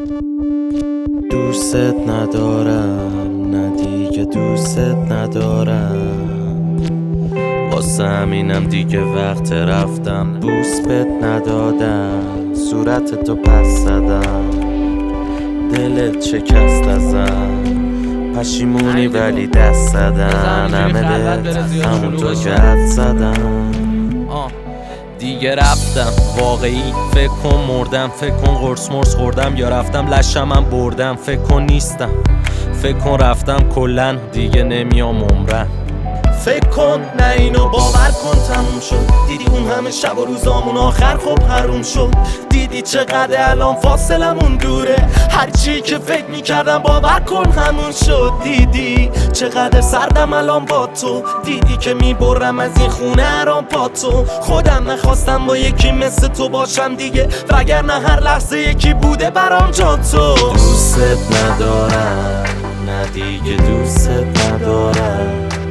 دوست ندارم، نه دیگه دوست ندارم، واسه همینم دیگه وقت رفتم. بوس بهت ندادم، صورت تو پس زدم، دلت شکست ازم، پشیمونی ولی دست زدن، همه بهت همونطور که حد زدم. دیگه رفتم واقعی، فکر کن مردم، فکر کن قرص مرس خوردم یا رفتم لشمم بردم، فکر کن نیستم، فکر کن رفتم کلن دیگه نمیام عمرن. فکر کن نه اینو باور کن تموم شد، دیدی اون همه شب و روزامون آخر خب حروم شد، دیدی چقدر الان فاصلمون دوره، هرچی که فکر میکردم باور کن همون شد، دیدی چقدر سردم الان با تو، دیدی که میبرم از این خونه هرام پا تو، خودم نخواستم با یکی مثل تو باشم دیگه، وگرنه هر لحظه یکی بوده برام جا تو. دوست ندارم، نه دیگه دوست ندارم،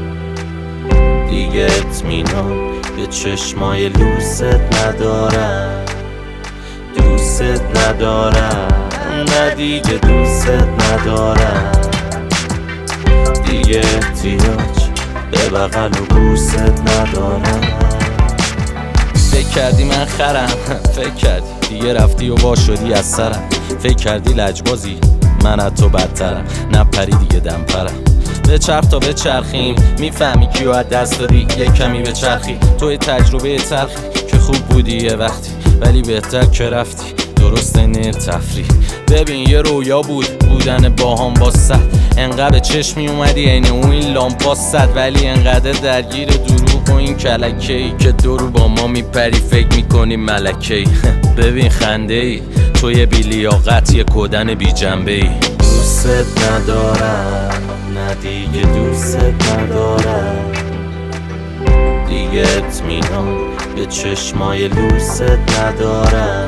دیگه اطمینان به چشمای لوست ندارم، دوست ندارم، نه دیگه دوست ندارم، دیگه احتیاج به بغل و بوست ندارم. فکر کردی من خرم، فکر کردی دیگه رفتی و وا شدی از سرم، فکر کردی لجبازی من از تو بدترم، نپری دیگه دم پرم، به چرخ تا به چرخیم، میفهمی کیو از دست دادی، یه کمی به چرخی، توی تجربه تلخی که خوب بودی یه وقتی، ولی بهتر که رفتی، درست نیر تفریح. ببین یه رویا بودن باهام با صد، انقدر به چشمی اومدی عین اون این لامپا صد، ولی انقدر درگیر دروغ و این کلکه‌ای که دورو با ما میپری فکر میکنی ملکه‌ای. ببین خنده ای تو یه بی‌لیاقت، یه کدن بی جنبه ای. دوست ندارم، نه دیگه دوست ندارم، دیگه اطمینان به چشمای لوست ندارم،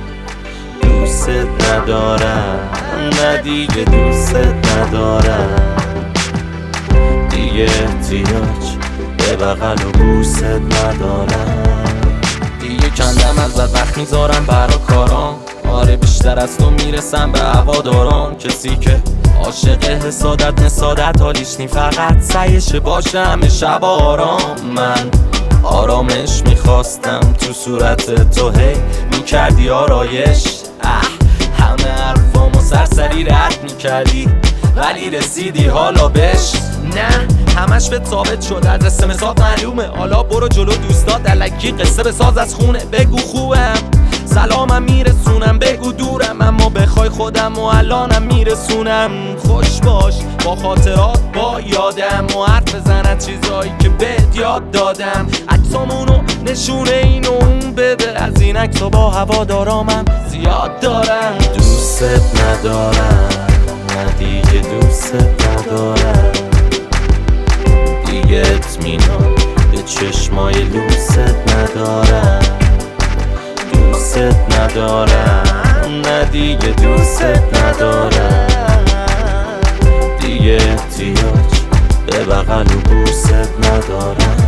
دوست ندارم، نه دیگه دوست ندارم، دیگه احتیاج به بغل و بوست ندارم. دیگه کندم ازت وقت میذارم برا کارام، آره بیشتر از تو میرسم به هواداران، کسی که عاشق حسادت حالیش نی، فقط سعیش باشه همه شب آرام. من آرامش میخواستم تو صورت تو، هی میکردی آرایش، همه حرفامو سرسری رد میکردی ولی رسیدی حالا بش، نه همش به ثابت شد، از اسمسات معلومه، حالا برو جلو دوستات الکی قصه بساز از خونه، بگو خوبم سلامم میرسونم، بگو دورم اما بخوای خودم و الانم میرسونم، خوش باش با خاطرات با یادم و حرف بزن از چیزایی که بهت یاد دادم، عکسامونو نشونه این و اون بده، از این عکسا با هوادارامم زیاد دارم. دوست ندارم، نه دیگه دوست ندارم، دیگه اطمینان به چشمای لوست ندارم، دوست ندارم، نه دیگه دوست ندارم، دیگه احتیاج به بغل و بوست ندارم.